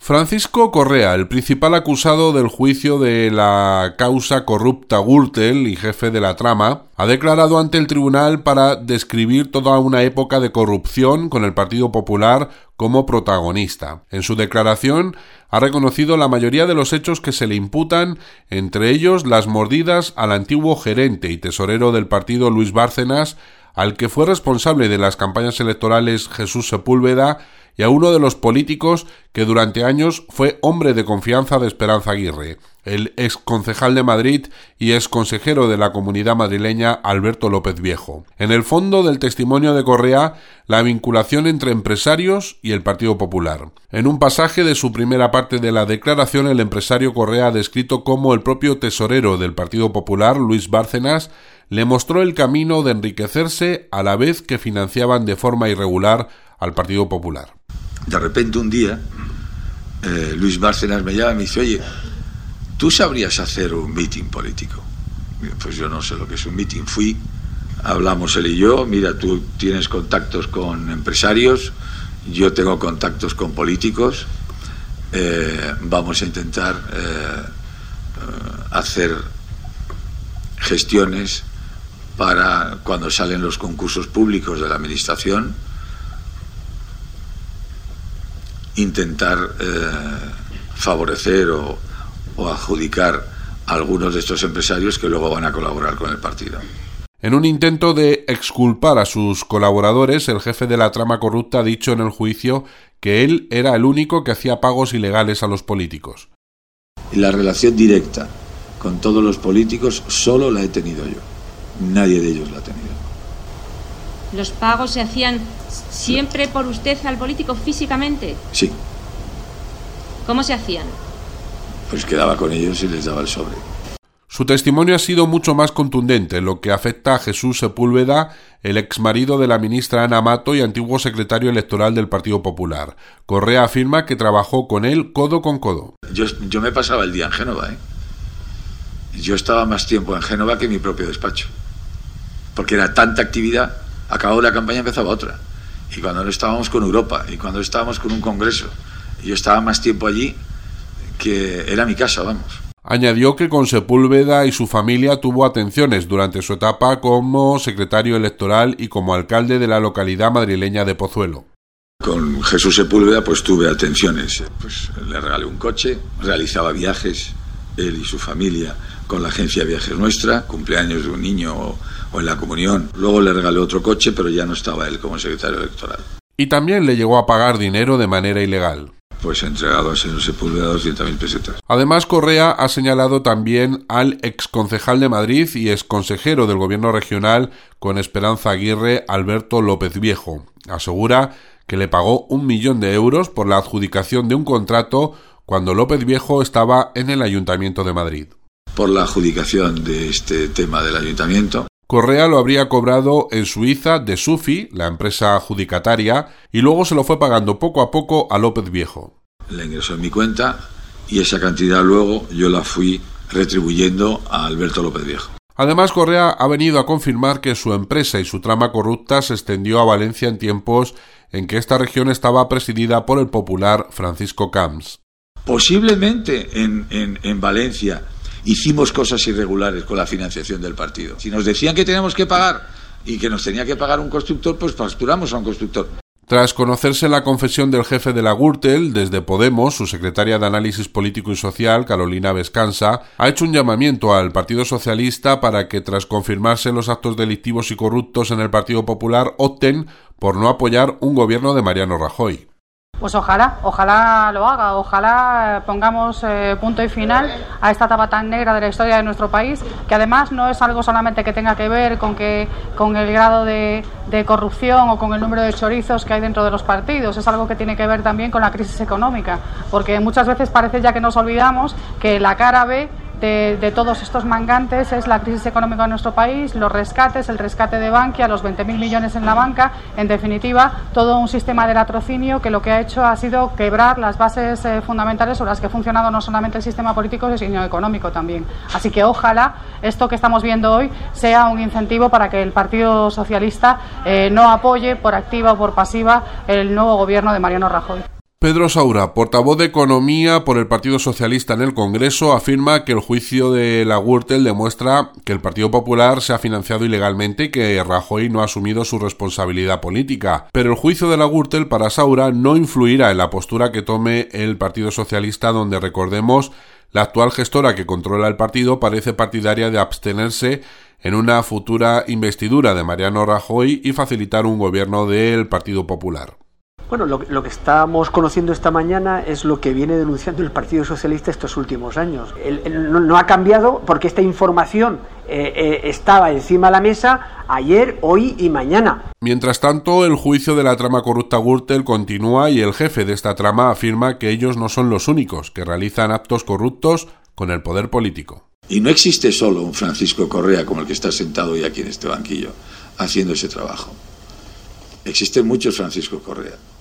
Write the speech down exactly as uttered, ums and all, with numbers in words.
Francisco Correa, el principal acusado del juicio de la causa corrupta Gürtel y jefe de la trama, ha declarado ante el tribunal para describir toda una época de corrupción con el Partido Popular como protagonista. En su declaración ha reconocido la mayoría de los hechos que se le imputan, entre ellos las mordidas al antiguo gerente y tesorero del partido Luis Bárcenas, al que fue responsable de las campañas electorales Jesús Sepúlveda, y a uno de los políticos que durante años fue hombre de confianza de Esperanza Aguirre, el exconcejal de Madrid y exconsejero de la Comunidad madrileña Alberto López Viejo. En el fondo del testimonio de Correa, la vinculación entre empresarios y el Partido Popular. En un pasaje de su primera parte de la declaración, el empresario Correa ha descrito cómo el propio tesorero del Partido Popular, Luis Bárcenas, le mostró el camino de enriquecerse a la vez que financiaban de forma irregular al Partido Popular. De repente un día eh, Luis Bárcenas me llama y me dice: oye, ¿tú sabrías hacer un meeting político? Pues yo no sé lo que es un meeting. Fui, hablamos él y yo. Mira, tú tienes contactos con empresarios, yo tengo contactos con políticos, eh, vamos a intentar eh, hacer gestiones para cuando salen los concursos públicos de la administración, intentar eh, favorecer o, o adjudicar a algunos de estos empresarios que luego van a colaborar con el partido. En un intento de exculpar a sus colaboradores, el jefe de la trama corrupta ha dicho en el juicio que él era el único que hacía pagos ilegales a los políticos. La relación directa con todos los políticos solo la he tenido yo. Nadie de ellos la ha tenido. ¿Los pagos se hacían siempre por usted al político físicamente? Sí. ¿Cómo se hacían? Pues quedaba con ellos y les daba el sobre. Su testimonio ha sido mucho más contundente en lo que afecta a Jesús Sepúlveda, el exmarido de la ministra Ana Mato y antiguo secretario electoral del Partido Popular. Correa afirma que trabajó con él codo con codo. Yo, yo me pasaba el día en Génova, ¿eh? Yo estaba más tiempo en Génova que en mi propio despacho. Porque era tanta actividad. Acabó la campaña, empezaba otra. Y cuando no estábamos con Europa, y cuando estábamos con un congreso, yo estaba más tiempo allí que era mi casa, vamos. Añadió que con Sepúlveda y su familia tuvo atenciones durante su etapa como secretario electoral y como alcalde de la localidad madrileña de Pozuelo. Con Jesús Sepúlveda pues tuve atenciones. Pues le regalé un coche, realizaba viajes, él y su familia, con la agencia de viajes nuestra, cumpleaños de un niño o, o en la comunión. Luego le regalé otro coche, pero ya no estaba él como secretario electoral. Y también le llegó a pagar dinero de manera ilegal. Pues he entregado al señor Sepúlveda doscientas mil pesetas. Además, Correa ha señalado también al exconcejal de Madrid y exconsejero del gobierno regional con Esperanza Aguirre, Alberto López Viejo. Asegura que le pagó un millón de euros por la adjudicación de un contrato cuando López Viejo estaba en el Ayuntamiento de Madrid. Por la adjudicación de este tema del Ayuntamiento. Correa lo habría cobrado en Suiza de Sufi, la empresa adjudicataria, y luego se lo fue pagando poco a poco a López Viejo. Le ingresó en mi cuenta y esa cantidad luego yo la fui retribuyendo a Alberto López Viejo. Además, Correa ha venido a confirmar que su empresa y su trama corrupta se extendió a Valencia en tiempos en que esta región estaba presidida por el popular Francisco Camps. Posiblemente en, en, en Valencia hicimos cosas irregulares con la financiación del partido. Si nos decían que teníamos que pagar y que nos tenía que pagar un constructor, pues facturamos a un constructor. Tras conocerse la confesión del jefe de la Gürtel, desde Podemos, su secretaria de Análisis Político y Social, Carolina Vescansa, ha hecho un llamamiento al Partido Socialista para que, tras confirmarse los actos delictivos y corruptos en el Partido Popular, opten por no apoyar un gobierno de Mariano Rajoy. Pues ojalá, ojalá lo haga, ojalá pongamos eh, punto y final a esta etapa tan negra de la historia de nuestro país, que además no es algo solamente que tenga que ver con que con el grado de, de corrupción o con el número de chorizos que hay dentro de los partidos, es algo que tiene que ver también con la crisis económica, porque muchas veces parece ya que nos olvidamos que la cara B De, de todos estos mangantes es la crisis económica de nuestro país, los rescates, el rescate de Bankia, los veinte mil millones en la banca, en definitiva, todo un sistema de latrocinio que lo que ha hecho ha sido quebrar las bases eh, fundamentales sobre las que ha funcionado no solamente el sistema político, sino económico también. Así que ojalá esto que estamos viendo hoy sea un incentivo para que el Partido Socialista eh, no apoye por activa o por pasiva el nuevo gobierno de Mariano Rajoy. Pedro Saura, portavoz de Economía por el Partido Socialista en el Congreso, afirma que el juicio de la Gürtel demuestra que el Partido Popular se ha financiado ilegalmente y que Rajoy no ha asumido su responsabilidad política. Pero el juicio de la Gürtel para Saura no influirá en la postura que tome el Partido Socialista, donde, recordemos, la actual gestora que controla el partido parece partidaria de abstenerse en una futura investidura de Mariano Rajoy y facilitar un gobierno del Partido Popular. Bueno, lo, lo que estamos conociendo esta mañana es lo que viene denunciando el Partido Socialista estos últimos años. El, el, no, no ha cambiado porque esta información eh, eh, estaba encima de la mesa ayer, hoy y mañana. Mientras tanto, el juicio de la trama corrupta Gürtel continúa y el jefe de esta trama afirma que ellos no son los únicos que realizan actos corruptos con el poder político. Y no existe solo un Francisco Correa como el que está sentado hoy aquí en este banquillo haciendo ese trabajo. Existen muchos Francisco Correa.